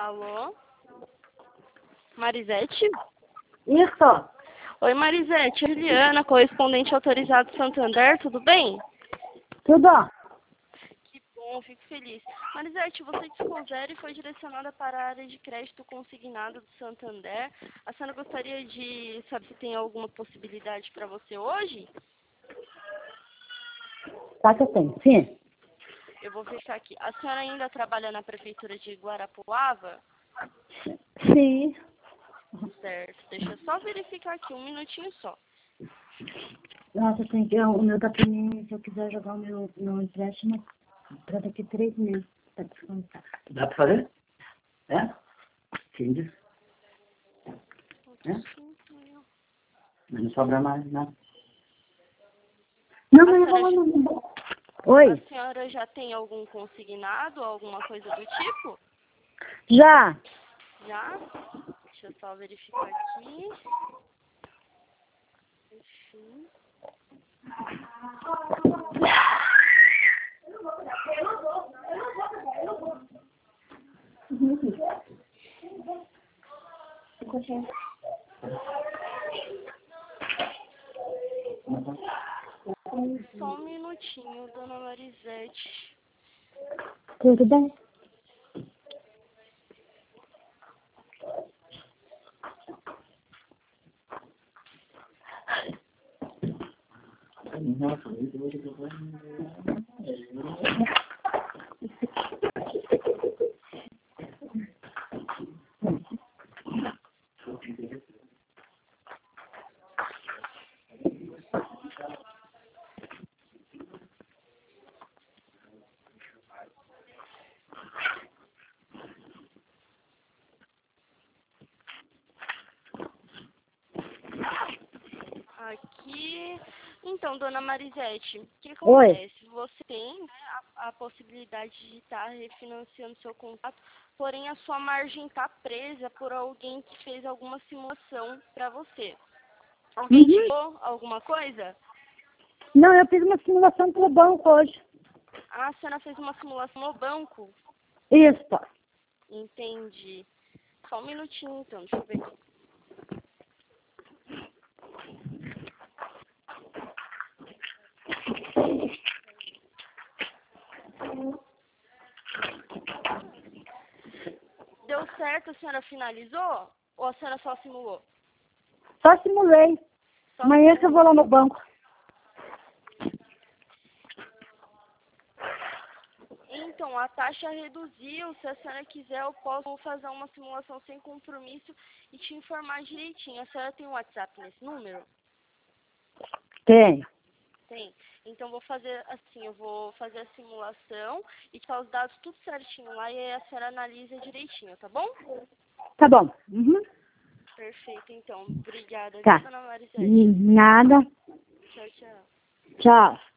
Alô? Marisete? Isso. Oi, Marisete. Juliana, correspondente autorizado do Santander, tudo bem? Tudo. Que bom, fico feliz. Marisete, você desconsidera e foi direcionada para a área de crédito consignado do Santander. A senhora gostaria de saber se tem alguma possibilidade para você hoje? Tá que eu tenho, sim. Eu vou fechar aqui. A senhora ainda trabalha na prefeitura de Guarapuava? Sim. Certo. Deixa eu só verificar aqui, um minutinho só. Nossa, tem que, o meu tá pequenininho, se eu quiser jogar o meu empréstimo, pra daqui 3 meses, pra descontar. Dá pra fazer? É? Quem disse? É? Mas não sobra mais, não. Não, mas eu vou lá no... Oi? A senhora já tem algum consignado, alguma coisa do tipo? Já. Já? Deixa eu só verificar aqui. Enfim. Só um minutinho, dona Marisete. Tudo bem? Aqui. Então, dona Marisete, o que Oi. acontece? Você tem, né, a possibilidade de estar refinanciando seu contrato, porém a sua margem está presa por alguém que fez alguma simulação para você. Alguém te falou alguma coisa? Não, eu fiz uma simulação pelo banco hoje. Ah, a senhora fez uma simulação no banco? Isso. Entendi. Só um minutinho, então, deixa eu ver aqui. Deu certo, a senhora finalizou? Ou a senhora só simulou? Só simulei. Só Amanhã que eu vou lá no banco. Então, a taxa reduziu. Se a senhora quiser, eu posso fazer uma simulação sem compromisso e te informar direitinho. A senhora tem um WhatsApp nesse número? Tenho. Tem. Então, vou fazer assim, eu vou fazer a simulação e tá os dados tudo certinho lá e aí a senhora analisa direitinho, tá bom? Tá bom. Uhum. Perfeito, então. Obrigada, Tá. viu, dona Marisete? Nada. Tchau, tchau. Tchau.